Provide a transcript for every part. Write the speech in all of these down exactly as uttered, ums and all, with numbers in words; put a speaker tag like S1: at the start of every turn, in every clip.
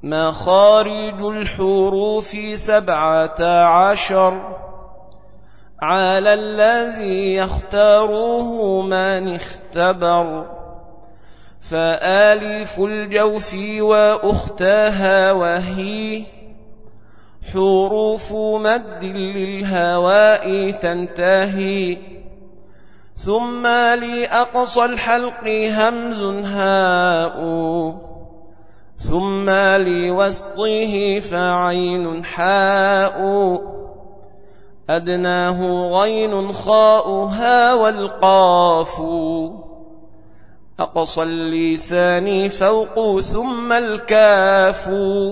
S1: مخارج الحروف سبعة عشر على الذي يختاره من اختبر، فآلف الجوف وأختها وهي حروف مد للهواء تنتهي، ثم لأقصى الحلق همز هاء، ثم لوسطه فعين حاء، أدناه غين خاؤها والقاف، أقصى اللسان فوق ثم الكاف،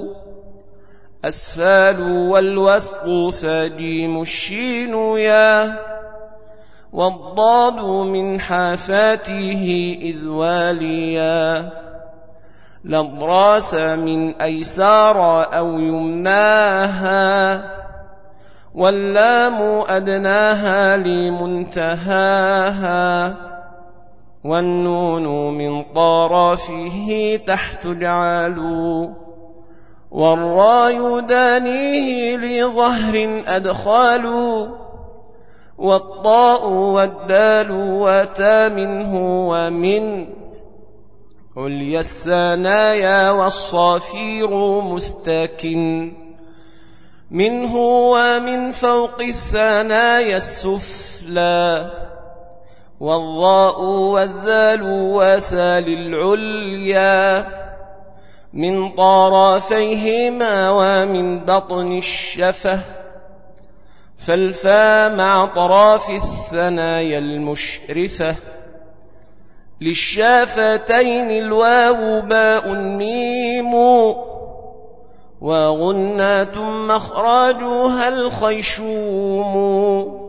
S1: أسفال والوسط فجيم الشين يا، والضاد من حافاته إذ واليا، لضراس من أيسار أو يمناها، واللام أدناها لمنتهاها، والنون من طرفه تحت جعلوا، والراء دانيه لظهر أدخالوا، والطاء والدال وتا منه ومن عليا الثنايا، والصافير مستكن منه، ومن فوق الثنايا السفلى، والضاء والذال وسال العليا، من طرفيهما ومن بطن الشفة، فالفا مع طراف الثنايا المشرفة، للشافتين الواو باء ميم، وغنات مخرجها الخيشوم.